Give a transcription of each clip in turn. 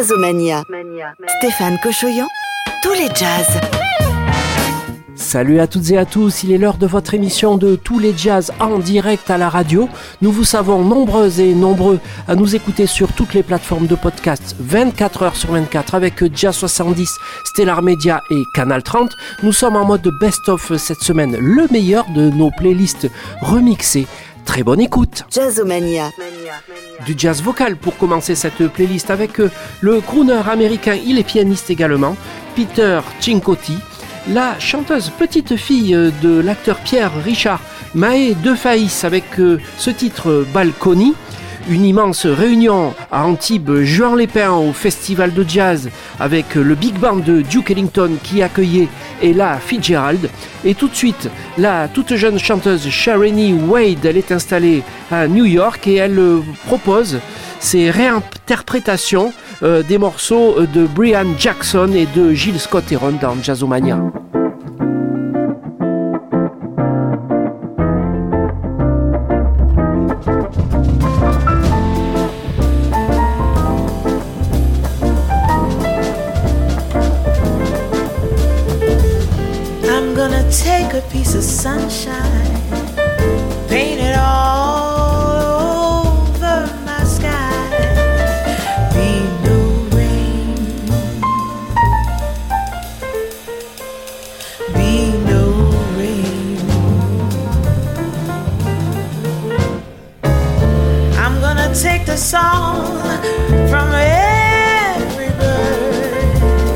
Jazzomania. Stéphane Cochoyan, tous les jazz. Salut à toutes et à tous, il est l'heure de votre émission de Tous les jazz en direct à la radio. Nous vous savons nombreuses et nombreux à nous écouter sur toutes les plateformes de podcast 24 heures sur 24 avec Jazz 70, Stellar Media et Canal 30. Nous sommes en mode best-of cette semaine, le meilleur de nos playlists remixées. Très bonne écoute. Jazzomania. Du jazz vocal pour commencer cette playlist avec le crooner américain, il est pianiste également, Peter Cincotti. La chanteuse petite fille de l'acteur Pierre Richard Mahé de Faïs avec ce titre Balcony. Une immense réunion à Antibes, Juan-les-Pins au festival de jazz avec le big band de Duke Ellington qui accueillait Ella Fitzgerald. Et tout de suite, la toute jeune chanteuse Shareni Wade, elle est installée à New York et elle propose ses réinterprétations des morceaux de Brian Jackson et de Gil Scott-Heron dans Jazzomania. I'm gonna take a piece of sunshine, paint it all over my sky. Be no rain, be no rain. I'm gonna take the song from every bird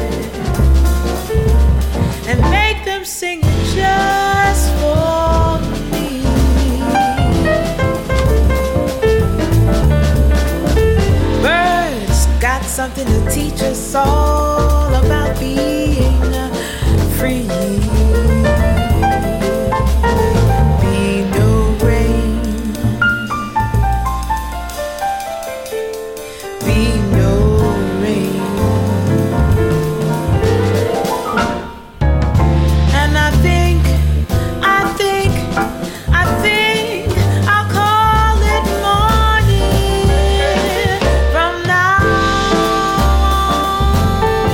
and make them sing it just for me. Birds got something to teach us all about being free. Be no rain, be no rain. And I think I'll call it morning from now on.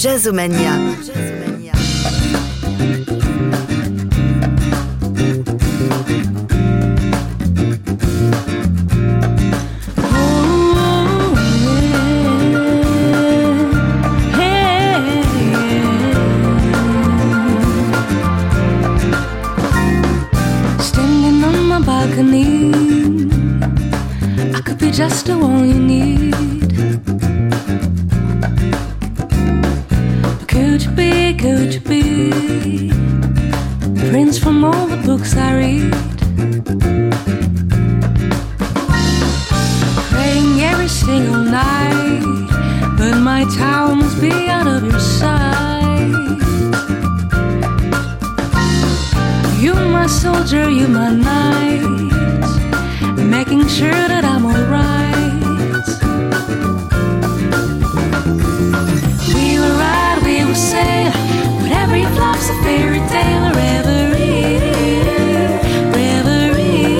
Jazzomania. Standing on my balcony, I could be just the one you need. Could you be prince from all the books I read? Praying every single night, but my tower must be out of your sight. You my soldier, you my knight, making sure that I'm alright. We will ride, we will sail, whatever your flop's a fairy tale, a reverie, reverie.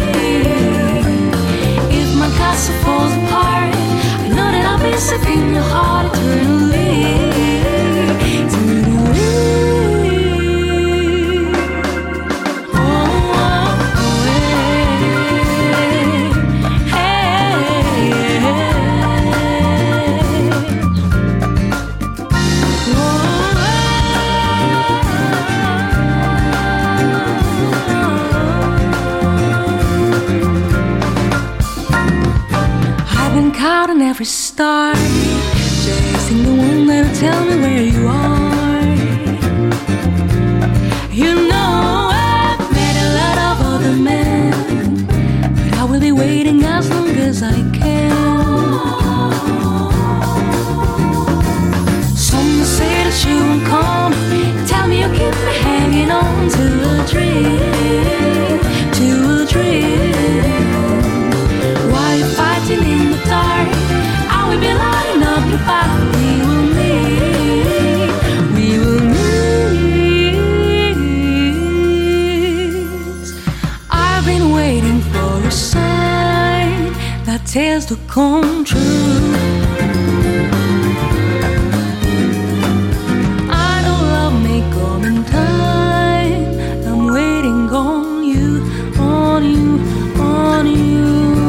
If my castle falls apart, I know that I'll be safe in your heart eternally, eternally. Caught in every star, chasing the one that'll tell me where you are. You know I've met a lot of other men, but I will be waiting as long as I can. Some say that you won't come, tell me you keep me hanging on to a dream, to a dream. While you're fighting in the dark, I will be lighting up your fire. We will meet, we will meet. I've been waiting for a sign that tells to come true. I know love may come in time. I'm waiting on you, on you, on you.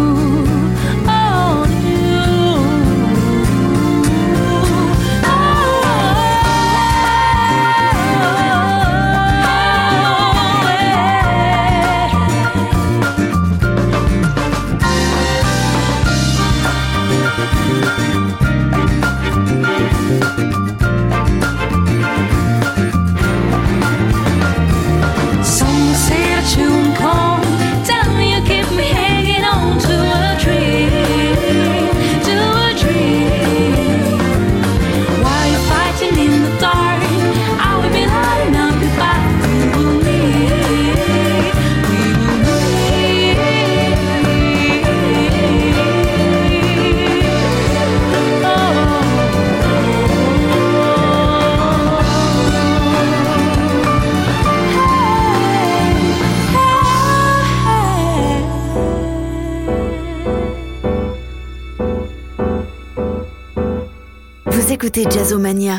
Écoutez Jazzomania.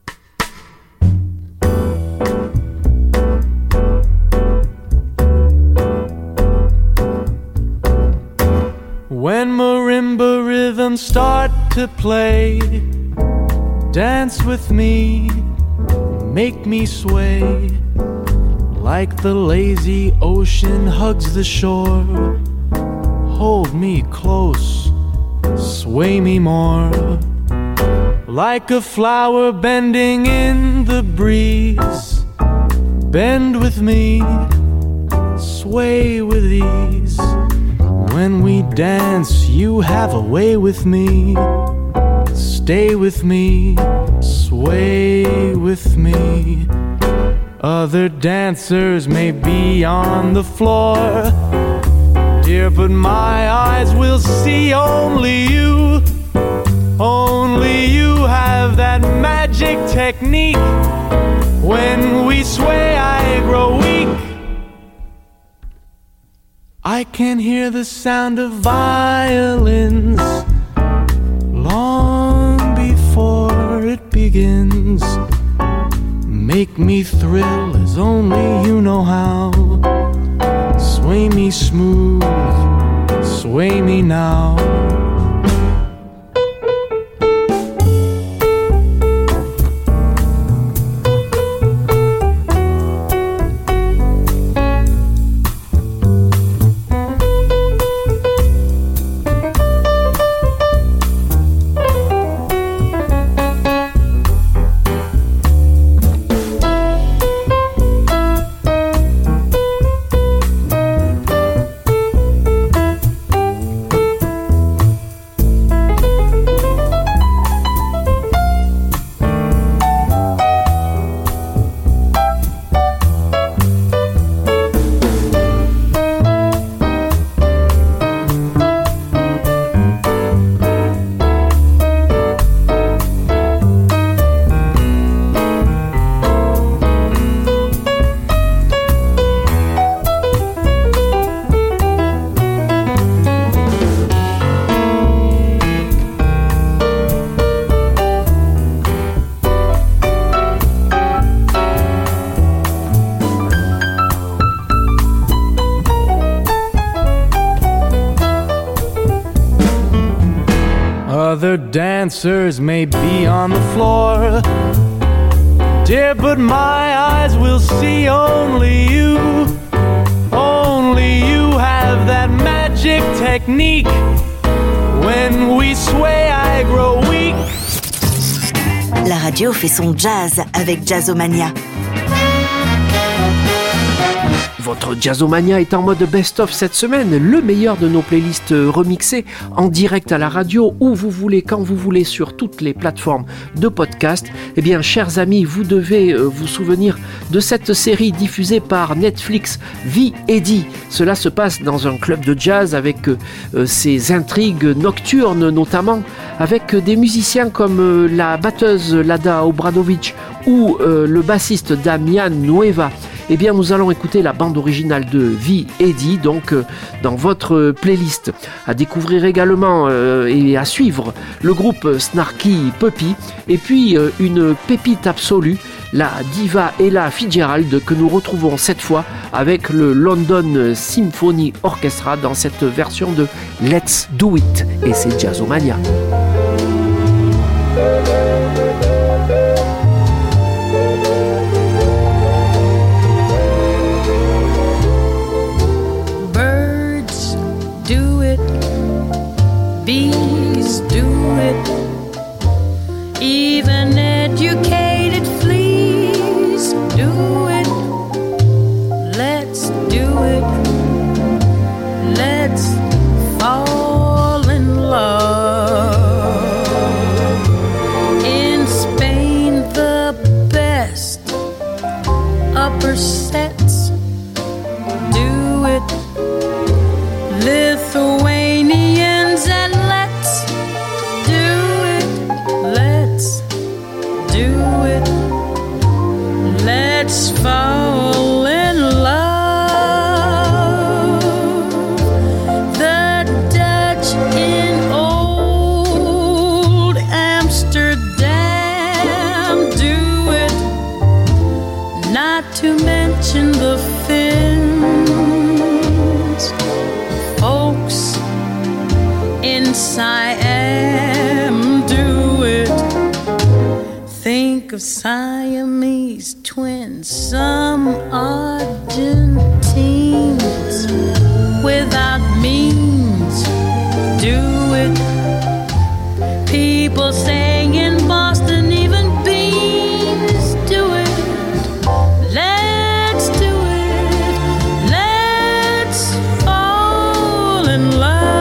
When marimba rhythms start to play, dance with me, make me sway, like the lazy ocean hugs the shore. Hold me close, sway me more, like a flower bending in the breeze. Bend with me, sway with ease. When we dance, you have a way with me. Stay with me, sway with me. Other dancers may be on the floor, dear, but my eyes will see only you. Only you have that magic technique. When we sway, I grow weak. I can hear the sound of violins long before it begins. begins. Make me thrill as only you know how. Sway me smooth, sway me now. Other dancers may be on the floor, dear, but my eyes will see only you. Only you have that magic technique. When we sway, I grow weak. La radio fait son jazz avec Jazzomania. Votre Jazzomania est en mode best-of cette semaine, le meilleur de nos playlists remixées en direct à la radio, où vous voulez, quand vous voulez, sur toutes les plateformes de podcast. Eh bien, chers amis, vous devez vous souvenir de cette série diffusée par Netflix, V. Eddy. Cela se passe dans un club de jazz avec ses intrigues nocturnes, notamment avec des musiciens comme la batteuse Lada Obradovic ou le bassiste Damian Nueva. Eh bien, nous allons écouter la bande originale de V. Eddy, donc dans votre playlist. À découvrir également et à suivre le groupe Snarky Puppy, et puis une pépite absolue, la diva Ella Fitzgerald, que nous retrouvons cette fois avec le London Symphony Orchestra dans cette version de Let's Do It. Et c'est Jazzomania. Bees do it, even educated fleas do it. Let's do it, let's fall in love. In Spain, the best upper sets do it. Lithuanians and let's do it, let's do it, let's fall in love. The Dutch in old Amsterdam do it, not to mention the Finns. Folks in Siam do it. Think of Siamese twins, some Argentines without means do it. People saying in Boston, even beans do it. Let's do it, let's fall in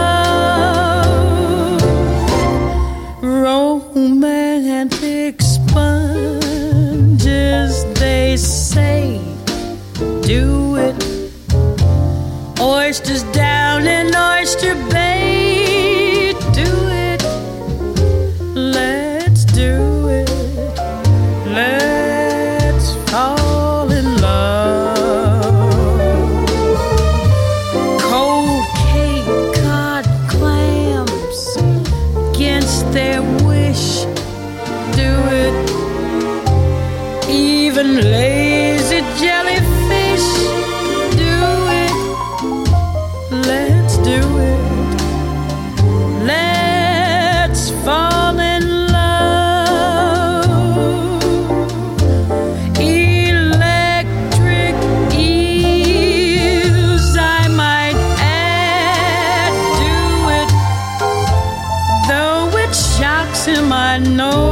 love. Romantic sponges, they say, do it. Oysters down in Oyster Bay, do it. Let's do it, let's fall in love. Cold Cape Cod clams, against their wish, do it. and lazy jellyfish. Do it, let's do it. Let's fall in love. Electric eels, I might add. Do it, though it shocks him, I know.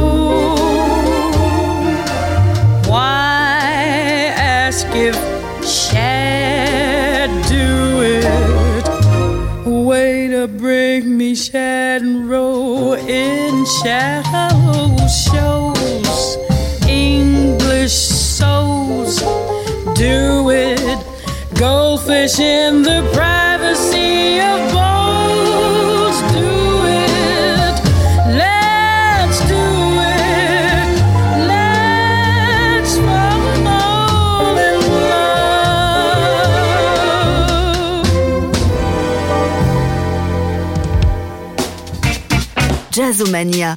If Shad do it, way to bring me Shad and roll in shallow shows. English souls do it, goldfish in the privacy of bowls. Do it, let's do it, let's fall in love. Jazzomania.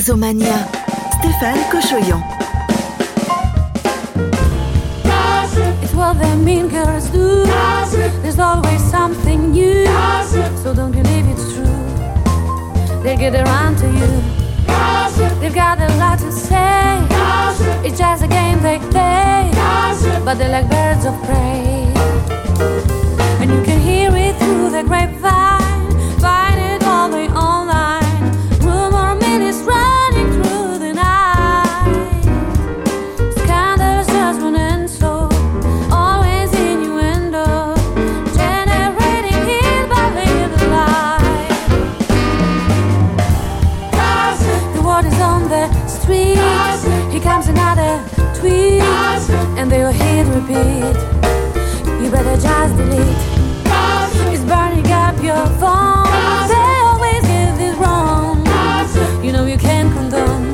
Jazzomania, Stéphane Cochoyan. It's what the mean girls do. There's always something new. So don't believe it's true. They'll get around to you. They've got a lot to say. It's just a game they play. But they're like birds of prey. And you can hear it through the grapevine. Find it all the online. Rumor mill is running through the night. Scandals, judgment and soul. Always innuendo. Generating hit by little light. The word is on the street. Here comes another tweet. And they'll hit repeat. You better just delete. It's burning up your phone. They always get this wrong. You know you can't condone.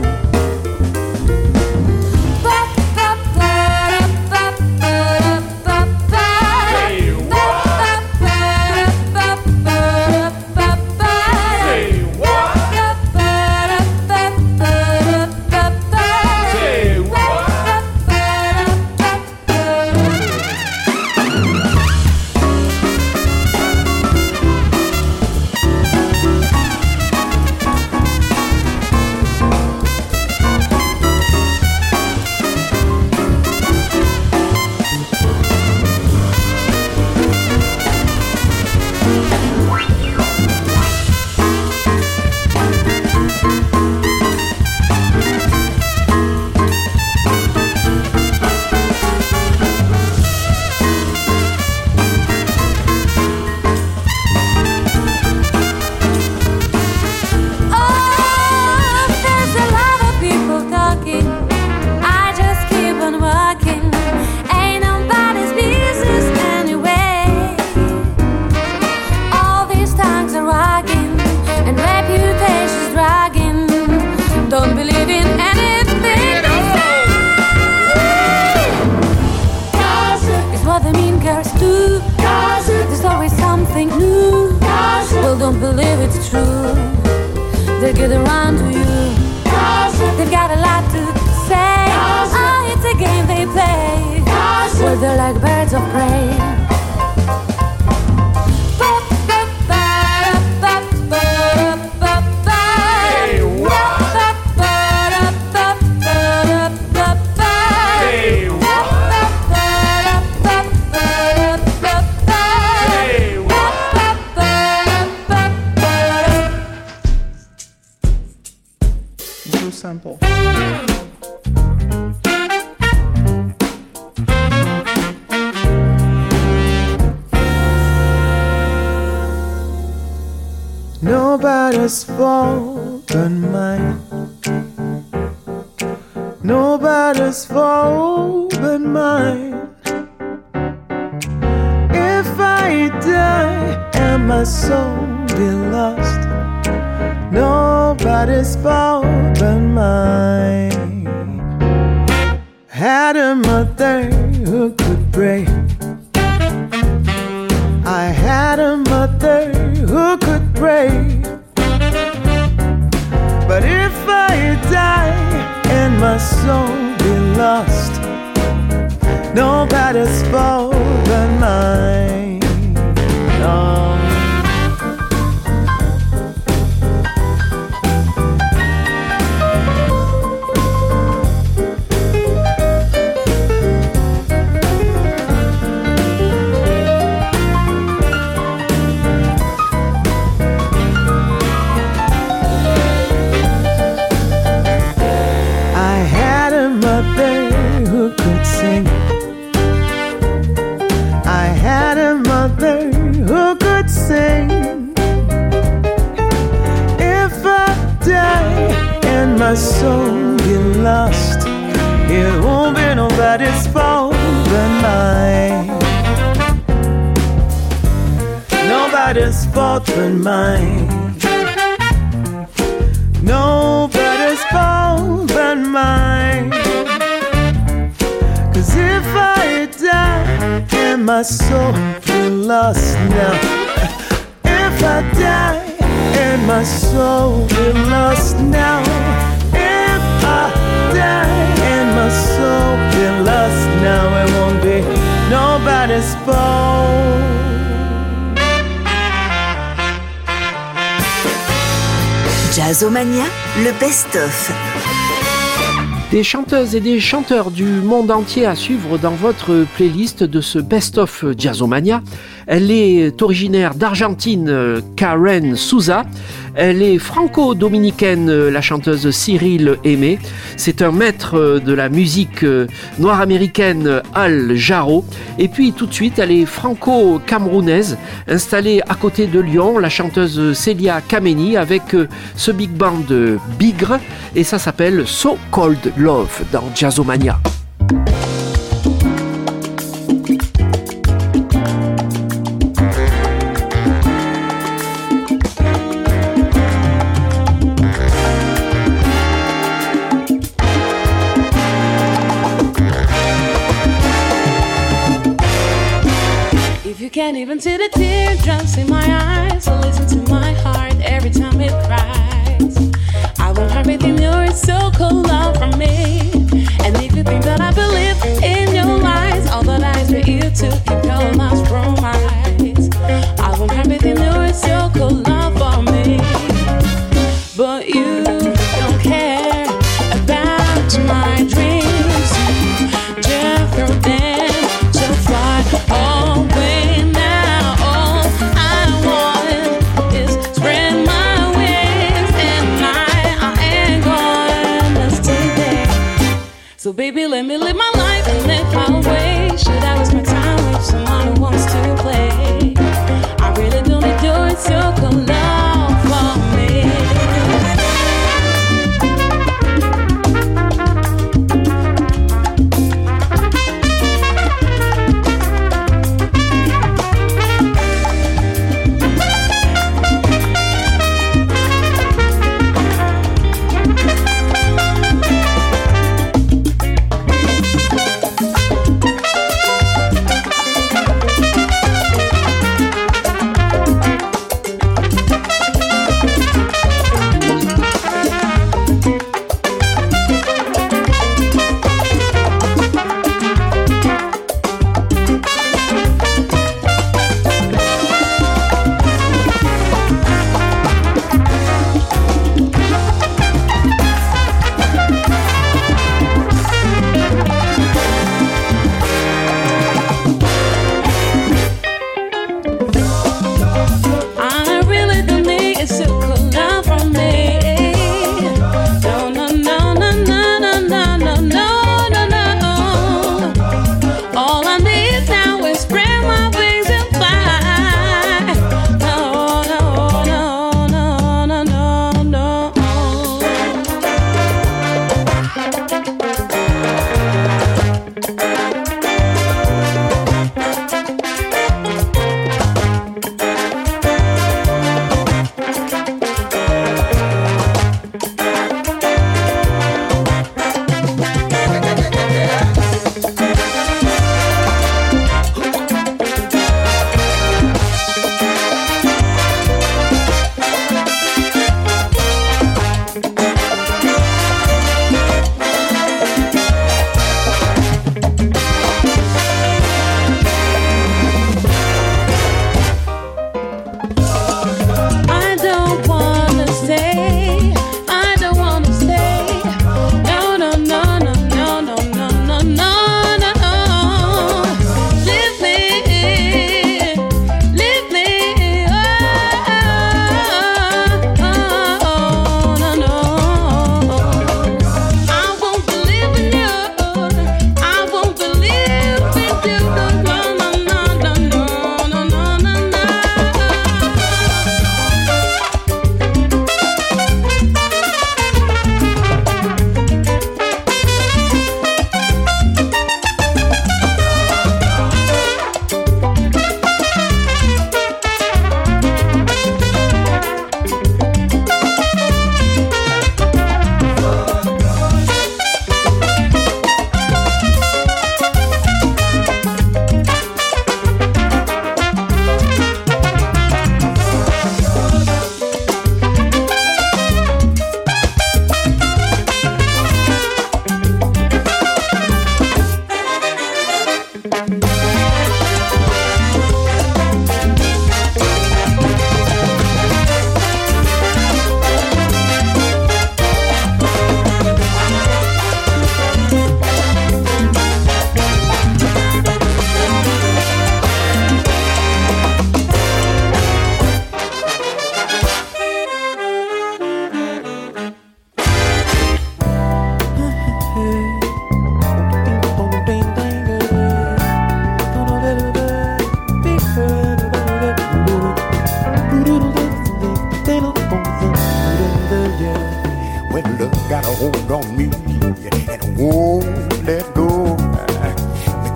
Get around to you. They've got a lot to say. Oh, it's a game they play. Well, they're like birds of prey. Sample. Nobody's fault but mine. Nobody's fault but mine. If I die and my soul be lost, nobody's fault but mine. Had a mother who could pray. I had a mother who could pray. But if I die and my soul be lost, nobody's fault but mine. No. My soul get lost, it won't be nobody's fault but mine. Nobody's fault but mine. Nobody's fault but mine. 'Cause if I die and my soul get lost now, if I die and my soul get lost now, Jazzomania, le best-of. Des chanteuses et des chanteurs du monde entier à suivre dans votre playlist de ce best-of Jazzomania. Elle est originaire d'Argentine, Karen Souza. Elle est franco-dominicaine, la chanteuse Cyril Aimé. C'est un maître de la musique noire américaine, Al Jarreau. Et puis tout de suite, elle est franco-camerounaise, installée à côté de Lyon, la chanteuse Célia Kameni avec ce big band de Bigre. Et ça s'appelle So Cold Love dans Jazzomania. Can't even see the teardrops in my eyes, so listen to my heart every time it cries. I want everything yours, so cold love from me. And if you think that I believe in your lies, all the lies for you to keep your lies from my eyes. I want everything yours, so cold love for me. But you don't care about my dreams. Just throw them so far away. So baby, let me live my life and live my way. Should I waste my time with someone who wants to play? I really don't need your circle love for me.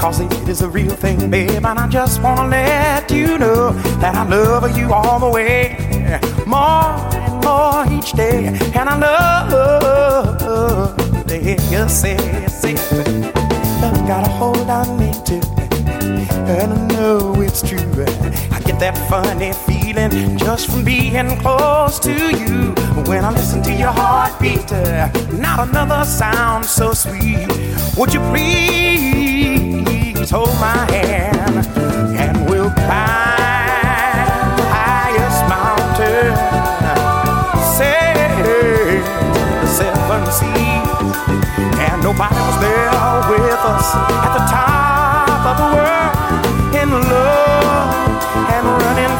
'cause it is a real thing, babe. And I just wanna let you know that I love you all the way, more and more each day. And I love to hear you say love got a hold on me too, and I know it's true. I get that funny feeling just from being close to you. When I listen to your heartbeat, not another sound so sweet. Would you please hold my hand, and we'll climb the highest mountain, sail the seven seas, and nobody was there with us at the top of the world, in love and running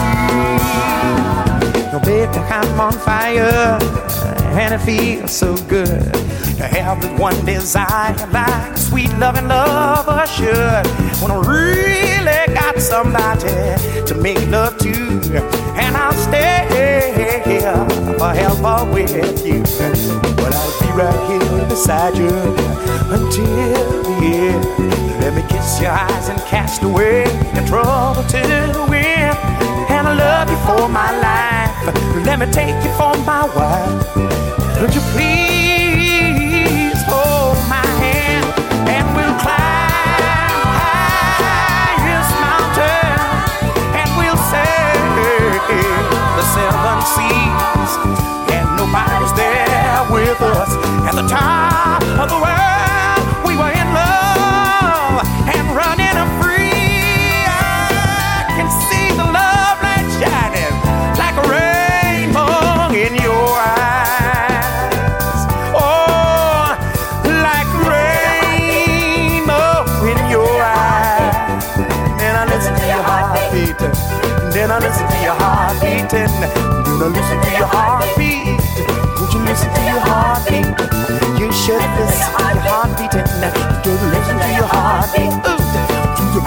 free. No, baby, I'm on fire, and it feels so good to have this one desire like a sweet loving lover should. When I really got somebody to make love to, and I'll stay here forever with you. But I'll be right here beside you until the end. Let me kiss your eyes and cast away your trouble to the wind. And I love you for my life. Let me take you for my wife. Would you please hold my hand, and we'll climb highest mountain, and we'll sail the seven seas, and nobody's there with us at the top of the world. We were in love and running free. I can see the love light shining like a rainbow in your eyes. Oh, like rainbow in your eyes. Then I listen to your heartbeat. Then I listen to your heartbeat. Then I listen to your heartbeat. Would you listen to your heartbeat? You should listen to your heartbeat. And you listen to your heartbeat. You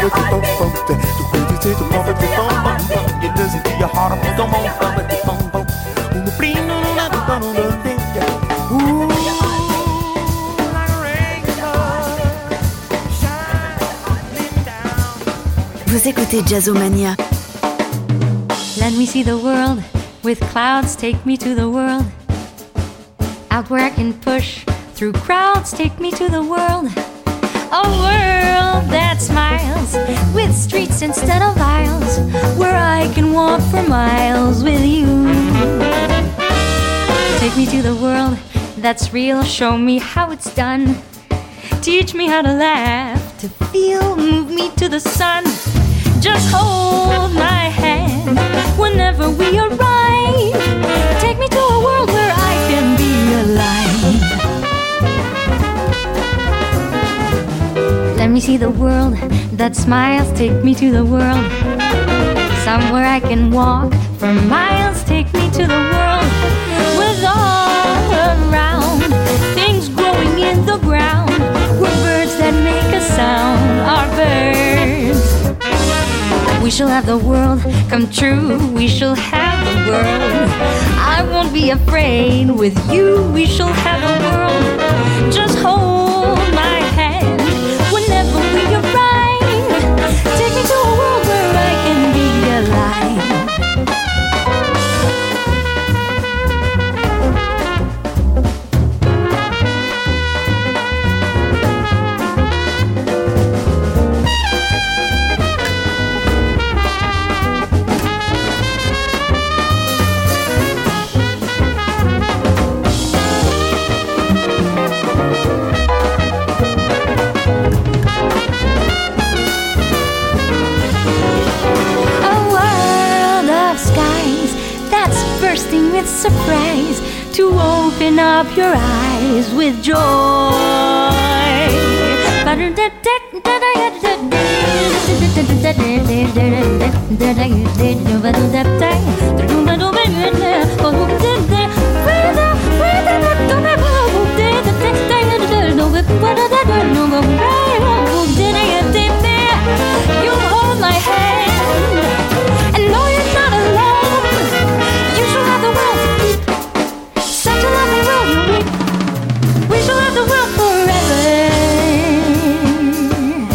listen to your heartbeat. Come on, Vous écoutez Jazzomania. Let me see the world with clouds, take me to the world. Out where I can push through crowds, take me to the world. A world that smiles with streets instead of aisles, where I can walk for miles with you. Take me to the world that's real, show me how it's done. Teach me how to laugh, to feel, move me to the sun. Just hold my hand whenever we arrive. Take me to a world where I can be alive. Let me see the world that smiles, take me to the world. Somewhere I can walk for miles, take me to the world. With all around things growing in the ground, where birds that make a sound are birds. We shall have the world come true, we shall have the world. I won't be afraid, with you we shall have the world. Just hold my hand whenever we arrive. Take me to a world where I can be alive. Bursting with surprise, to open up your eyes with joy. You hold my hand and know you're not alone. You shall have the world to keep, such a lovely world you'll reap. We shall have the world forever.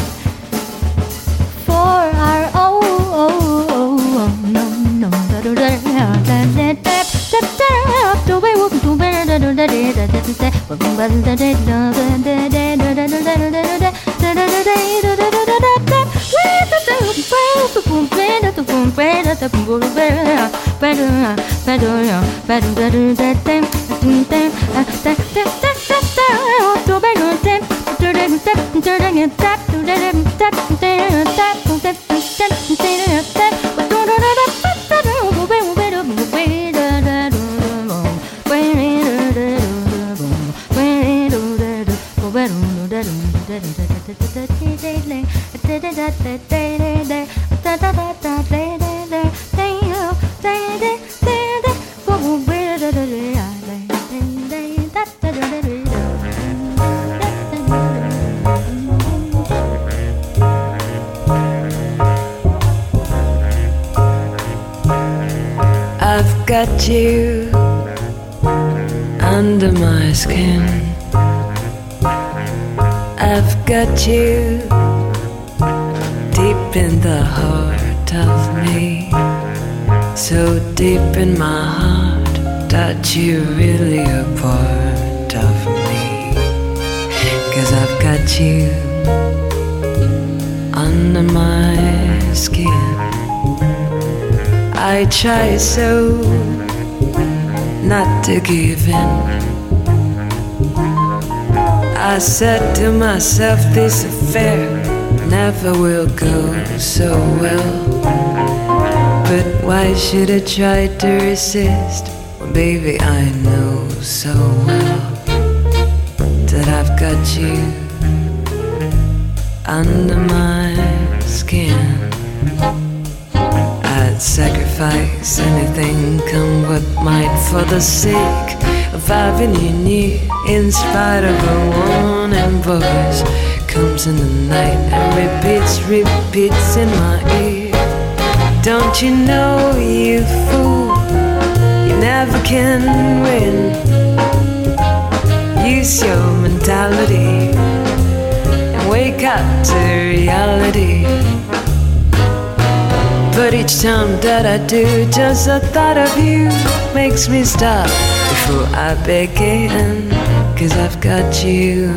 I've got you under my skin. I've got you deep in the heart of me, so deep in my heart that you're really a part of me. 'Cause I've got you under my skin. I try so not to give in. I said to myself, this affair never will go so well. But why should I try to resist? Well, baby, I know so well that I've got you under my skin. I'd sacrifice anything, come what might, for the sake of having you near. In spite of a warning voice comes in the night and repeats in my ear. Don't you know, you fool, you never can win. Use your mentality and wake up to reality. But each time that I do, just the thought of you makes me stop before I begin. 'Cause I've got you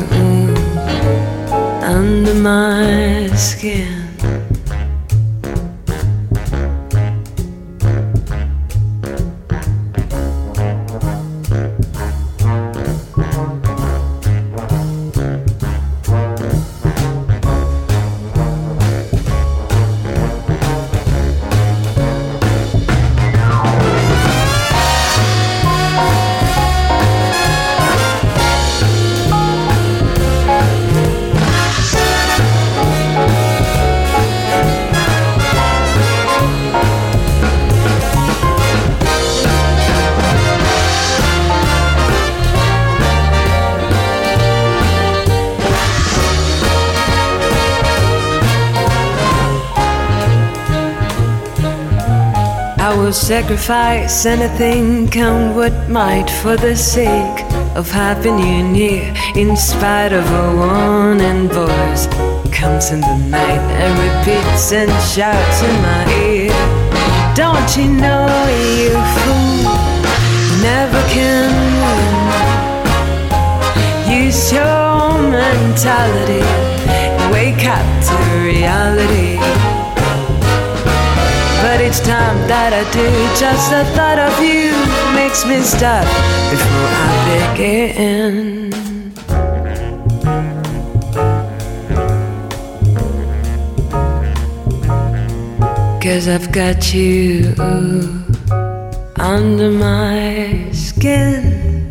under my skin. I will sacrifice anything, come what might, for the sake of having you near. In spite of a warning voice comes in the night and repeats and shouts in my ear. Don't you know, you fool, you never can win. Use your mentality and wake up to reality. But each time that I do, just the thought of you makes me stop before I begin. 'Cause I've got you under my skin.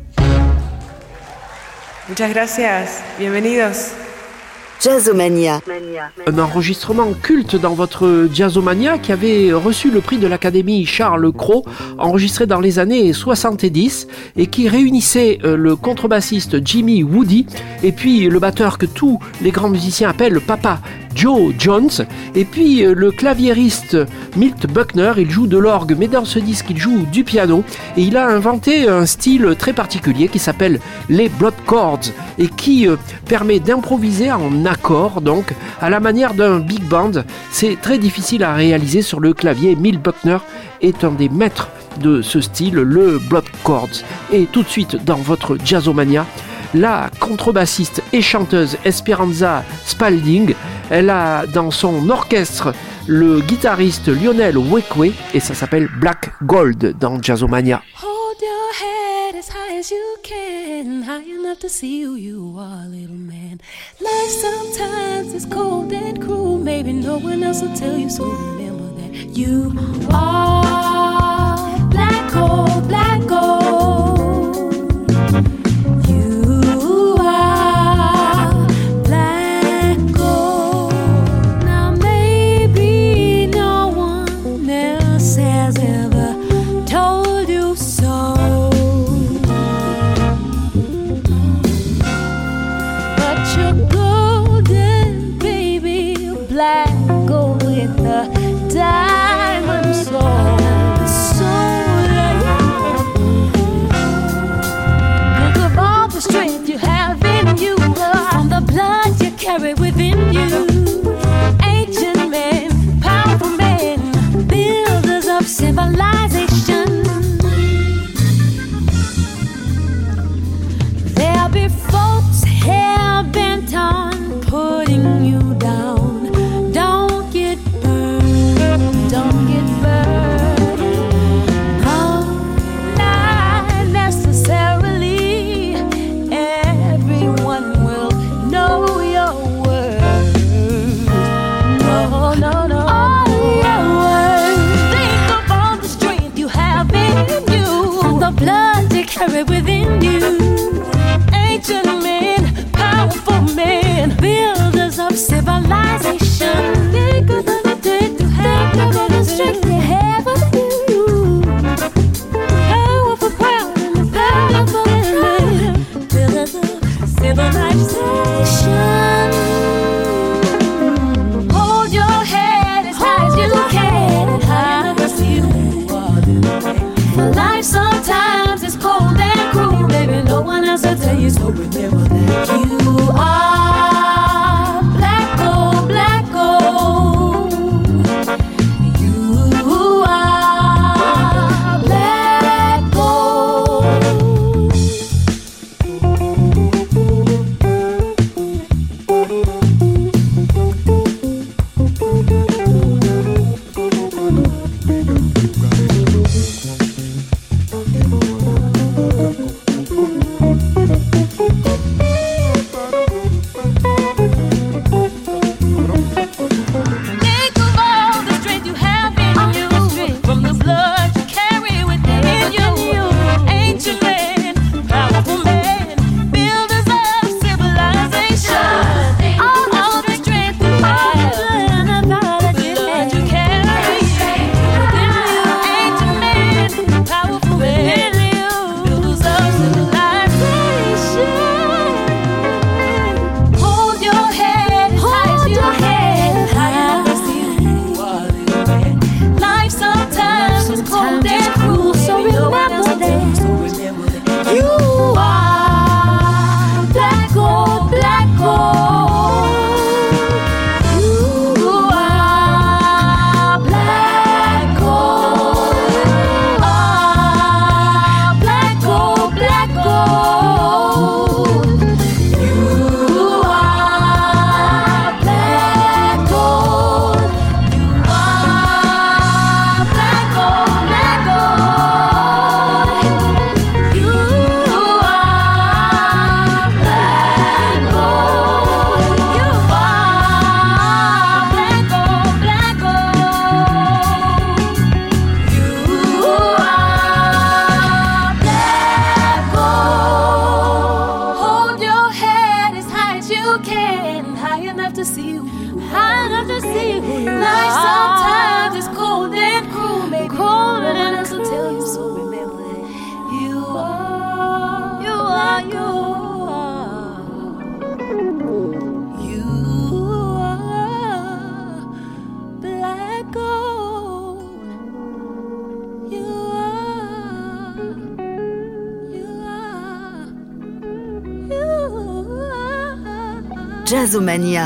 Muchas gracias, bienvenidos. Jazzomania. Un enregistrement culte dans votre Jazzomania qui avait reçu le prix de l'Académie Charles Cros, enregistré dans les années 70 et qui réunissait le contrebassiste Jimmy Woody et puis le batteur que tous les grands musiciens appellent Papa Joe Jones et puis le claviériste Milt Buckner. Il joue de l'orgue mais dans ce disque il joue du piano et il a inventé un style très particulier qui s'appelle les blood chords et qui permet d'improviser en accord, donc à la manière d'un big band. C'est très difficile à réaliser sur le clavier. Milt Buckner est un des maîtres de ce style, le blood chords. Et tout de suite dans votre Jazzomania, la contrebassiste et chanteuse Esperanza Spalding. Elle a dans son orchestre le guitariste Lionel Wekwe et ça s'appelle Black Gold dans Jazzomania. Hold your head as high as you can, high enough to see who you are, little man. Life sometimes is cold and cruel, maybe no one else will tell you, so remember that you are black gold, black gold. You are black gold. Now maybe no one else has ever told you so, but you're golden, baby, black gold with a diamond soul. Think of all the strength you have in you, from the blood you carry within you. Ancient men, powerful men, builders of civilization. There'll be folks hell bent on putting you down. Don't get burned, don't get burned. Not necessarily everyone will know your worth. No, no, no. All your worth. Think of all the strength you have in you, from the blood you carry within you. Ancient men, powerful men, builders of civilization. Think of the strength you have, think of the strength you have in you. Powerful, proud, and powerful men, builders of civilization. Hold your head as high as you can, high enough to see who you are. For life sometimes is cold and cruel, baby, no one else will tell you, so remember that you are black gold, black gold. You are black gold. Think of all the strength you have in you, from the blood you carry within you. Ancient men, powerful men, builders of civilization. All the strength you have, the blood you carry within you. Ancient men, powerful men, builders of civilization. Hold your head high as you can, high enough to see who you are, little man. Life sometimes is cold and cruel, so remember that. You are black gold, black gold. You are black gold. Ah, black gold, black gold. You are black gold. You are black gold, black gold. You are black gold. You are black gold, black gold. You are black gold. Hold your head as high as you can, high enough to see you, high enough to see you. Life sometimes is cold and cruel, maybe colder than us will tell you, so remember that you are, you are, you are black gold. You are, you are. Jazzomania.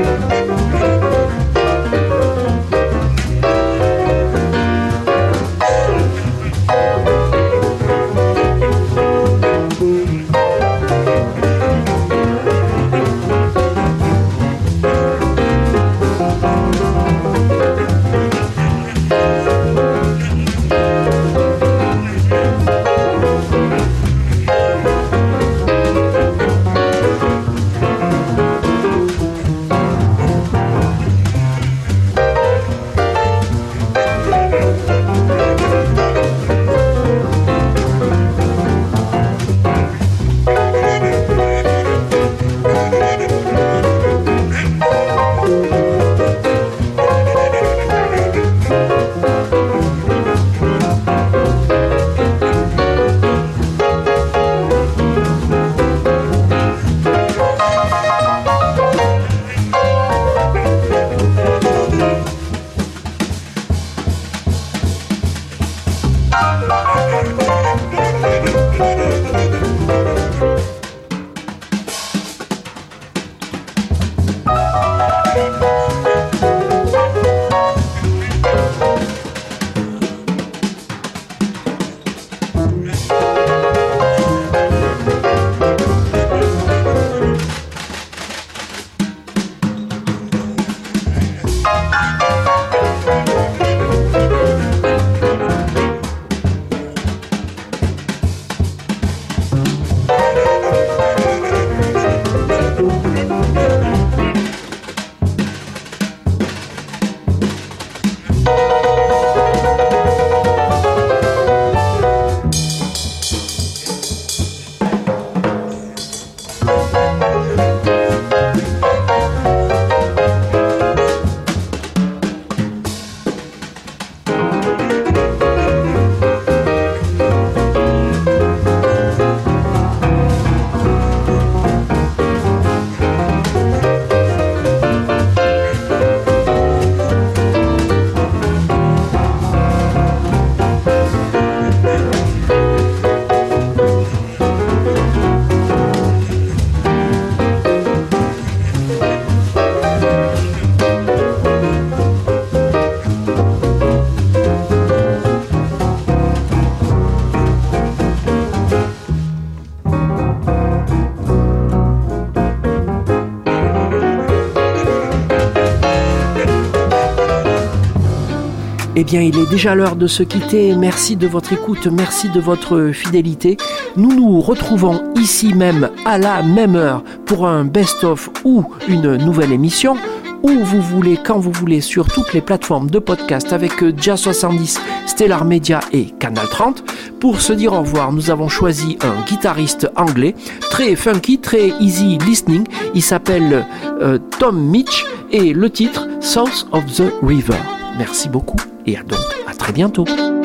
Eh bien, il est déjà l'heure de se quitter. Merci de votre écoute, merci de votre fidélité. Nous nous retrouvons ici même à la même heure pour un best-of ou une nouvelle émission, où vous voulez, quand vous voulez, sur toutes les plateformes de podcast avec Jazz 70, Stellar Media et Canal 30. Pour se dire au revoir, nous avons choisi un guitariste anglais, très funky, très easy listening. Il s'appelle Tom Mitch et le titre South of the River. Merci beaucoup et donc à très bientôt.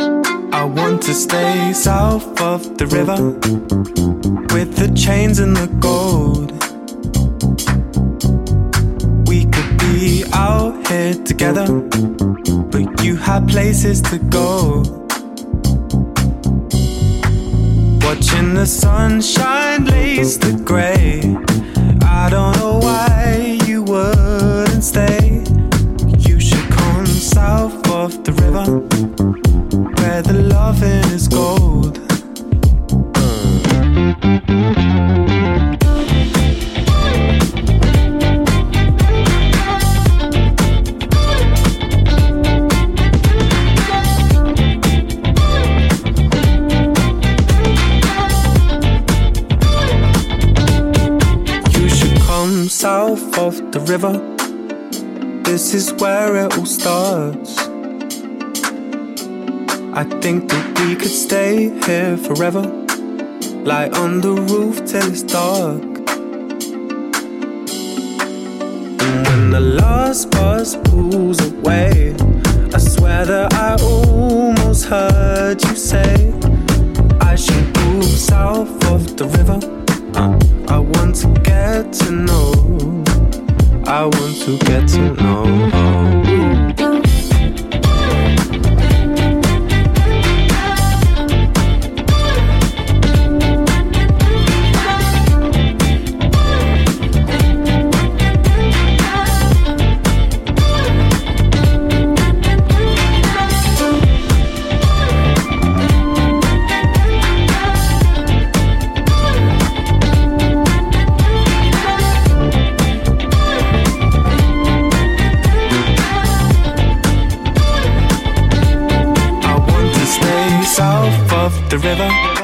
I want to stay south of the river with the chains and the gold. We could be out here together, but you had places to go. Watching the sunshine lace the grey. I don't know why you wouldn't stay. You should come south of the river, where the loving is gold. You should come south of the river. This is where it all starts. I think that we could stay here forever, lie on the roof till it's dark. And when the last bus pulls away, I swear that I almost heard you say I should move south of the river. I want to get to know, I want to get to know. of the river.